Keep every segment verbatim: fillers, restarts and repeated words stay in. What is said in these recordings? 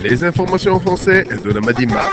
Les informations en français de la Madima.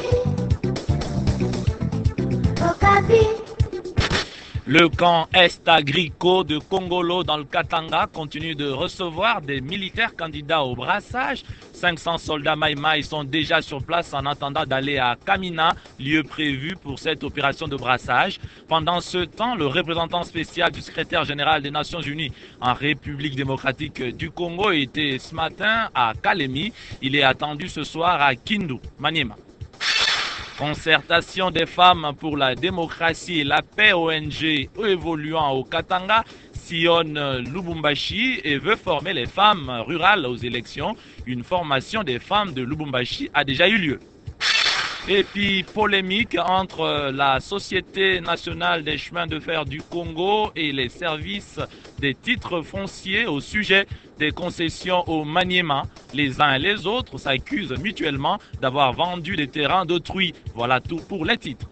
Le camp Est-Agrico de Kongolo dans le Katanga continue de recevoir des militaires candidats au brassage. cinq cents soldats Maïmaï sont déjà sur place en attendant d'aller à Kamina, lieu prévu pour cette opération de brassage. Pendant ce temps, le représentant spécial du secrétaire général des Nations Unies en République démocratique du Congo était ce matin à Kalemi. Il est attendu ce soir à Kindu, Maniema. Concertation des femmes pour la démocratie et la paix O N G évoluant au Katanga sillonne Lubumbashi et veut former les femmes rurales aux élections. Une formation des femmes de Lubumbashi a déjà eu lieu. Et puis, polémique entre la Société nationale des chemins de fer du Congo et les services des titres fonciers au sujet des concessions au Maniema. Les uns et les autres s'accusent mutuellement d'avoir vendu des terrains d'autrui. Voilà tout pour les titres.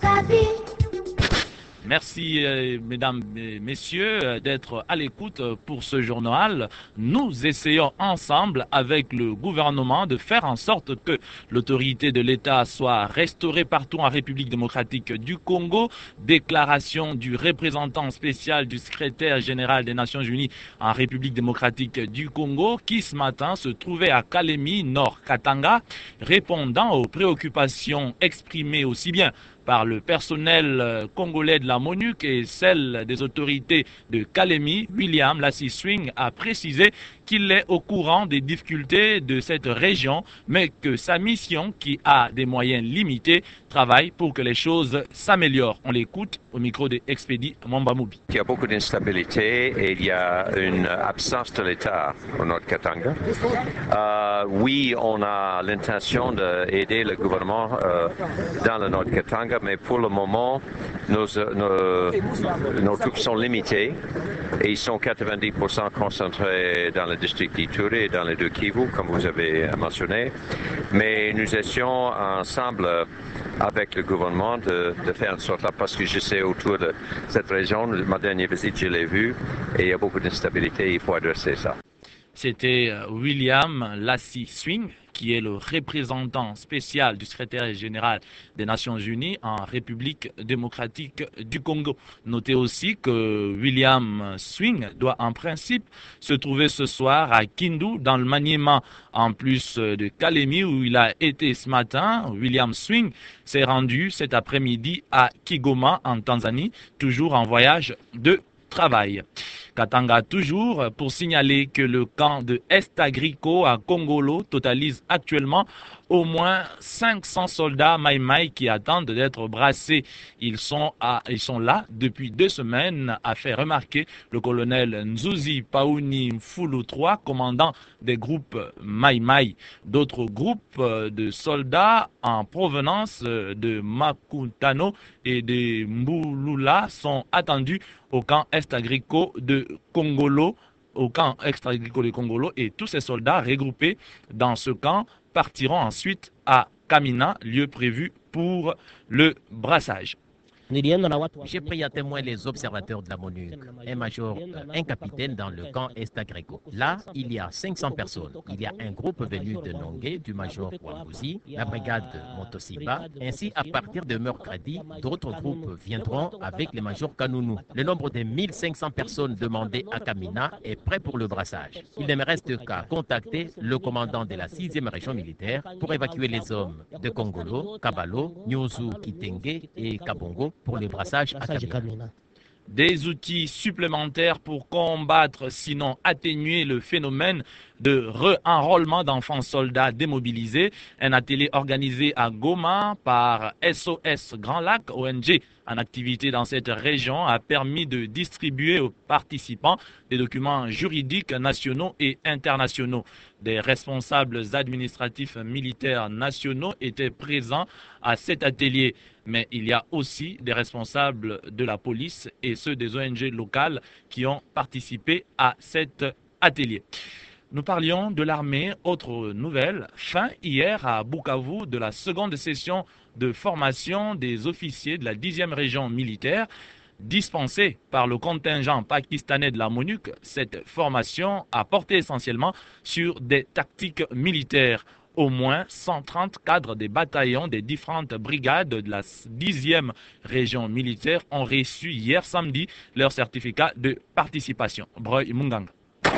Merci, euh, mesdames et messieurs, euh, d'être à l'écoute pour ce journal. Nous essayons ensemble avec le gouvernement de faire en sorte que l'autorité de l'État soit restaurée partout en République démocratique du Congo. Déclaration du représentant spécial du secrétaire général des Nations Unies en République démocratique du Congo qui ce matin se trouvait à Kalemi, Nord Katanga, répondant aux préoccupations exprimées aussi bien par le personnel congolais de la MONUC et celle des autorités de Kalemi. William Lassy-Swing a précisé qu'il est au courant des difficultés de cette région, mais que sa mission, qui a des moyens limités, travaille pour que les choses s'améliorent. On l'écoute au micro de Expédie Mwambamoubi. Il y a beaucoup d'instabilité et il y a une absence de l'État au Nord Katanga. Euh, oui, on a l'intention d'aider le gouvernement euh, dans le Nord Katanga, mais pour le moment, nos, nos, nos troupes sont limitées et ils sont quatre-vingt-dix pour cent concentrés dans le district d'Ituri et dans les deux Kivu, comme vous avez mentionné. Mais nous essayons ensemble avec le gouvernement de, de faire en sorte là, parce que je sais autour de cette région, ma dernière visite, je l'ai vu, et il y a beaucoup d'instabilité, il faut adresser ça. C'était William Lassy-Swing, qui est le représentant spécial du secrétaire général des Nations Unies en République démocratique du Congo. Notez aussi que William Swing doit en principe se trouver ce soir à Kindu, dans le Maniema, en plus de Kalemi où il a été ce matin. William Swing s'est rendu cet après-midi à Kigoma en Tanzanie, toujours en voyage de travail. Katanga toujours pour signaler que le camp de Est-Agrico à Kongolo totalise actuellement au moins cinq cents soldats Maïmaï qui attendent d'être brassés. Ils sont, à, ils sont là depuis deux semaines, a fait remarquer le colonel Nzuzi Paouni Mfulu trois, commandant des groupes Maïmaï. D'autres groupes de soldats en provenance de Makutano et de Mbulula sont attendus au camp Est-Agrico de Kongolo, au camp Est-Agricole de Kongolo, et tous ces soldats regroupés dans ce camp partiront ensuite à Kamina, lieu prévu pour le brassage. J'ai pris à témoin les observateurs de la MONUC, un major, un capitaine dans le camp Est-Agrico. Là, il y a cinq cents personnes. Il y a un groupe venu de Nongé, du major Wambouzi, la brigade Montosiba. Ainsi, à partir de mercredi, d'autres groupes viendront avec les majors Kanounou. Le nombre de mille cinq cents personnes demandées à Kamina est prêt pour le brassage. Il ne me reste qu'à contacter le commandant de la sixième région militaire pour évacuer les hommes de Kongolo, Kabalo, Nyozu, Kitenge et Kabongo pour les brassages à Kamina. Des outils supplémentaires pour combattre, sinon atténuer le phénomène de re-enrôlement d'enfants soldats démobilisés. Un atelier organisé à Goma par S O S Grand Lac, O N G en activité dans cette région, a permis de distribuer aux participants des documents juridiques nationaux et internationaux. Des responsables administratifs militaires nationaux étaient présents à cet atelier, mais il y a aussi des responsables de la police et ceux des O N G locales qui ont participé à cet atelier. Nous parlions de l'armée. Autre nouvelle, fin hier à Bukavu de la seconde session de formation des officiers de la dixième région militaire dispensée par le contingent pakistanais de la MONUC. Cette formation a porté essentiellement sur des tactiques militaires. Au moins cent trente cadres des bataillons des différentes brigades de la dixième région militaire ont reçu hier samedi leur certificat de participation. Broy Munganga.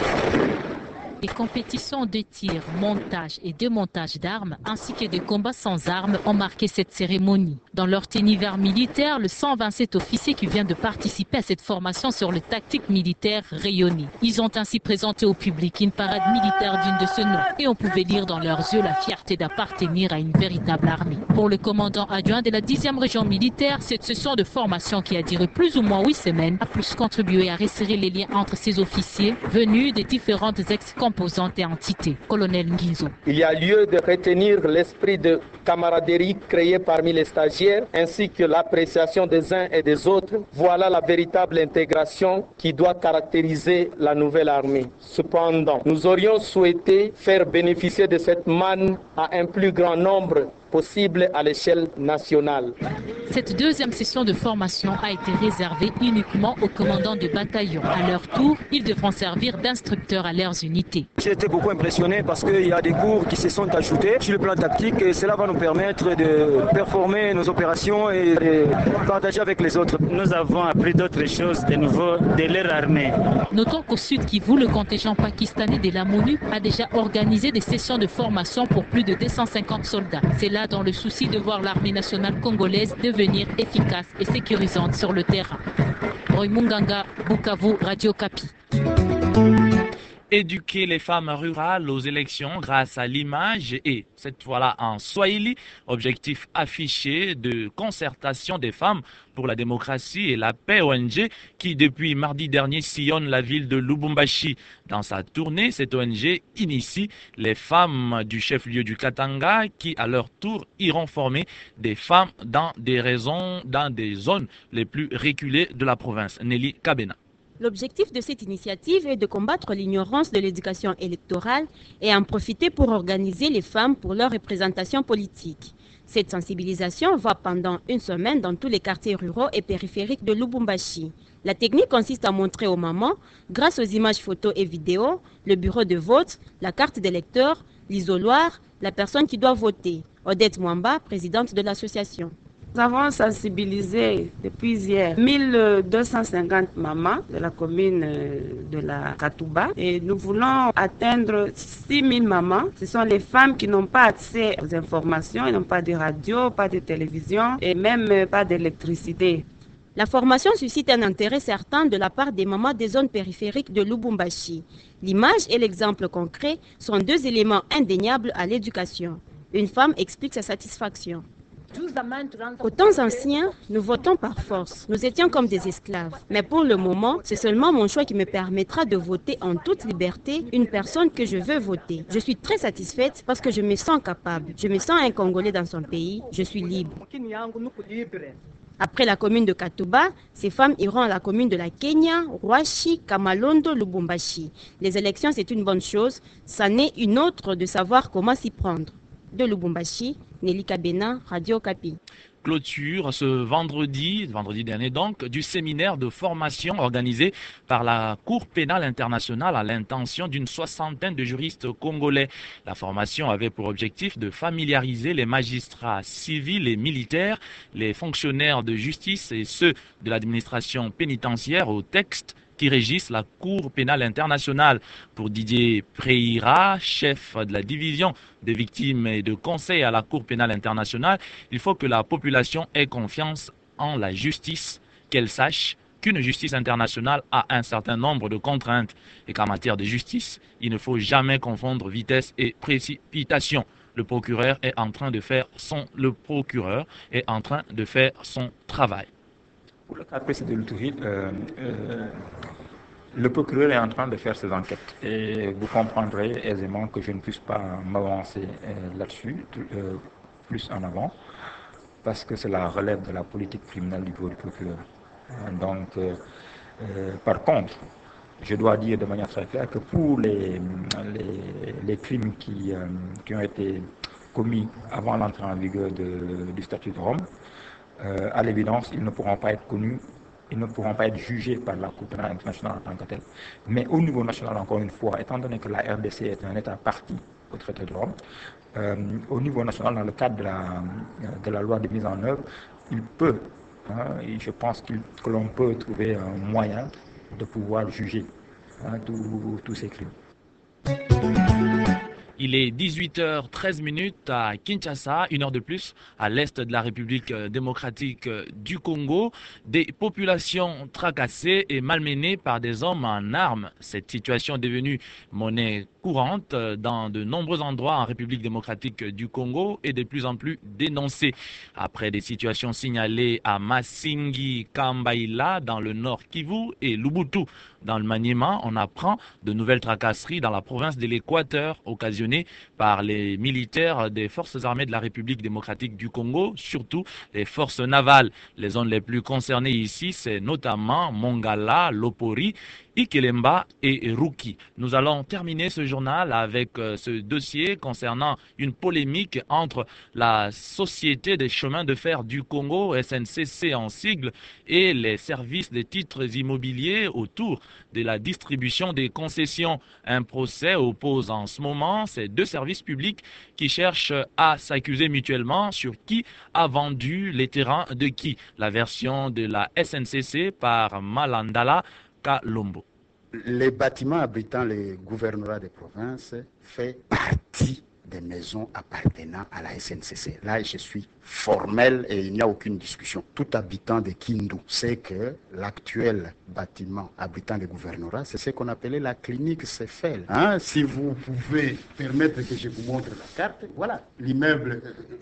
Des compétitions de tir, montage et démontage d'armes, ainsi que des combats sans armes ont marqué cette cérémonie. Dans leur tenue vert militaire, le cent vingt-sept officiers qui viennent de participer à cette formation sur les tactiques militaires rayonnaient. Ils ont ainsi présenté au public une parade militaire digne de ce nom. Et on pouvait lire dans leurs yeux la fierté d'appartenir à une véritable armée. Pour le commandant adjoint de la dixième région militaire, cette session de formation qui a duré plus ou moins huit semaines a plus contribué à resserrer les liens entre ces officiers venus des différentes ex-composantes et entités. Colonel Ngizo. Il y a lieu de retenir l'esprit de camaraderie créé parmi les stagiaires ainsi que l'appréciation des uns et des autres. Voilà la véritable intégration qui doit caractériser la nouvelle armée. Cependant, nous aurions souhaité faire bénéficier de cette manne à un plus grand nombre possible à l'échelle nationale. Cette deuxième session de formation a été réservée uniquement aux commandants de bataillon. À leur tour, ils devront servir d'instructeurs à leurs unités. J'ai été beaucoup impressionné parce qu'il y a des cours qui se sont ajoutés sur le plan tactique et cela va nous permettre de performer nos opérations et de partager avec les autres. Nous avons appris d'autres choses de nouveau de leur armée. Notons qu'au Sud Kivu, le contingent pakistanais de la MONUC a déjà organisé des sessions de formation pour plus de deux cent cinquante soldats. C'est là dans le souci de voir l'armée nationale congolaise devenir efficace et sécurisante sur le terrain. Roy Munganga, Bukavu, Radio Kapi. Éduquer les femmes rurales aux élections grâce à l'image et, cette fois-là en Swahili, objectif affiché de concertation des femmes pour la démocratie et la paix O N G qui, depuis mardi dernier, sillonne la ville de Lubumbashi. Dans sa tournée, cette O N G initie les femmes du chef-lieu du Katanga qui, à leur tour, iront former des femmes dans des raisons, dans des zones les plus reculées de la province. Nelly Kabena. L'objectif de cette initiative est de combattre l'ignorance de l'éducation électorale et en profiter pour organiser les femmes pour leur représentation politique. Cette sensibilisation va pendant une semaine dans tous les quartiers ruraux et périphériques de Lubumbashi. La technique consiste à montrer aux mamans, grâce aux images photos et vidéos, le bureau de vote, la carte d'électeur, l'isoloir, la personne qui doit voter. Odette Mwamba, présidente de l'association. Nous avons sensibilisé depuis hier mille deux cent cinquante mamans de la commune de la Katouba et nous voulons atteindre six mille mamans. Ce sont les femmes qui n'ont pas accès aux informations, ils n'ont pas de radio, pas de télévision et même pas d'électricité. La formation suscite un intérêt certain de la part des mamans des zones périphériques de Lubumbashi. L'image et l'exemple concret sont deux éléments indéniables à l'éducation. Une femme explique sa satisfaction. Aux temps anciens, nous votons par force. Nous étions comme des esclaves. Mais pour le moment, c'est seulement mon choix qui me permettra de voter en toute liberté une personne que je veux voter. Je suis très satisfaite parce que je me sens capable. Je me sens un Congolais dans son pays. Je suis libre. Après la commune de Katouba, ces femmes iront à la commune de la Kenya, Rwashi, Kamalondo, Lubumbashi. Les élections, c'est une bonne chose. Ça n'est une autre de savoir comment s'y prendre. De Lubumbashi, Nelly Kabena, Radio Kapi. Clôture ce vendredi, vendredi dernier donc, du séminaire de formation organisé par la Cour pénale internationale à l'intention d'une soixantaine de juristes congolais. La formation avait pour objectif de familiariser les magistrats civils et militaires, les fonctionnaires de justice et ceux de l'administration pénitentiaire aux textes qui régissent la Cour pénale internationale. Pour Didier Préira, chef de la division des victimes et de conseil à la Cour pénale internationale, il faut que la population ait confiance en la justice, qu'elle sache qu'une justice internationale a un certain nombre de contraintes et qu'en matière de justice, il ne faut jamais confondre vitesse et précipitation. Le procureur est en train de faire son, le procureur est en train de faire son travail. Pour le cas précis de l'Uturi, euh, euh, le procureur est en train de faire ses enquêtes et vous comprendrez aisément que je ne puisse pas m'avancer euh, là-dessus euh, plus en avant parce que cela relève de la politique criminelle du bureau du procureur. Donc, euh, euh, par contre, je dois dire de manière très claire que pour les, les, les crimes qui, euh, qui ont été commis avant l'entrée en vigueur de, du statut de Rome, Euh, à l'évidence, ils ne pourront pas être connus, ils ne pourront pas être jugés par la Cour pénale internationale en tant que telle. Mais au niveau national, encore une fois, étant donné que la R D C est un État parti au traité de Rome. Euh, au niveau national, dans le cadre de la, de la loi de mise en œuvre, il peut, hein, et je pense qu'il, que l'on peut trouver un moyen de pouvoir juger hein, tous ces crimes. Il est dix-huit heures treize à Kinshasa, une heure de plus à l'est de la République démocratique du Congo. Des populations tracassées et malmenées par des hommes en armes. Cette situation est devenue monnaie courante dans de nombreux endroits en République démocratique du Congo et de plus en plus dénoncée. Après des situations signalées à Massingi, Kambaïla dans le nord Kivu et Lubutu dans le Maniema, on apprend de nouvelles tracasseries dans la province de l'Équateur occasionnées par les militaires des forces armées de la République démocratique du Congo, surtout les forces navales. Les zones les plus concernées ici, c'est notamment Mongala, Lopori, Ikelemba et Ruki. Nous allons terminer ce journal avec euh, ce dossier concernant une polémique entre la Société des chemins de fer du Congo, S N C C en sigle, et les services des titres immobiliers autour de la distribution des concessions. Un procès oppose en ce moment ces deux services publics qui cherchent à s'accuser mutuellement sur qui a vendu les terrains de qui. La version de la S N C C par Malandala Kalombo. Les bâtiments abritant les gouvernorats des provinces font partie des maisons appartenant à la S N C C. Là, je suis formel et il n'y a aucune discussion. Tout habitant de Kindu sait que l'actuel bâtiment abritant les gouvernorats, c'est ce qu'on appelait la clinique Cefel. Hein? Si vous pouvez permettre que je vous montre la carte, voilà, l'immeuble,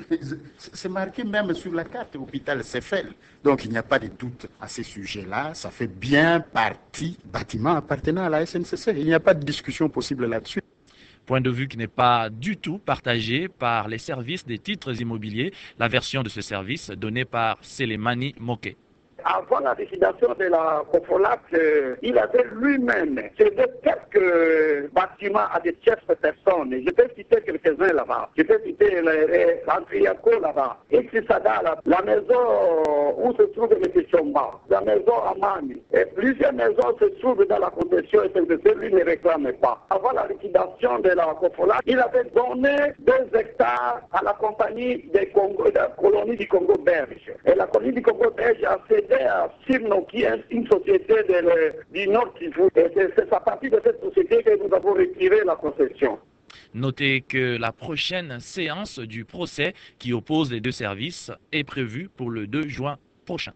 c'est marqué même sur la carte, hôpital Cefel. Donc il n'y a pas de doute à ce sujet-là, ça fait bien partie bâtiment appartenant à la S N C C. Il n'y a pas de discussion possible là-dessus. Point de vue qui n'est pas du tout partagé par les services des titres immobiliers. La version de ce service donnée par Selemani Moke. Avant la liquidation de la Cofolac, euh, il avait lui-même cédé quelques bâtiments à des tierces personnes. Je peux citer quelques-uns là-bas. Je peux citer l'Antriaco là-bas. Et Sada, la, la maison où se trouve M. Chomba, la maison Amani. Et plusieurs maisons se trouvent dans la concession S N C C, lui ne réclame pas. Avant la liquidation de la Cofolac, il avait donné deux hectares à la compagnie des Congo, de la colonie du Congo belge. Et la colonie du Congo belge a cédé à Sirno, qui est une société de le, du Nord Kivu. Et c'est à partir de cette société que nous avons retiré la concession. Notez que la prochaine séance du procès qui oppose les deux services est prévue pour le deux juin prochain.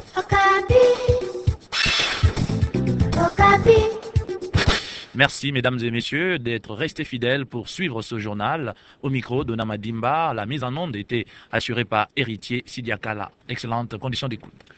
Merci mesdames et messieurs d'être restés fidèles pour suivre ce journal. Au micro de Namadimba, la mise en onde était assurée par Héritier Sidiakala. Excellente condition d'écoute.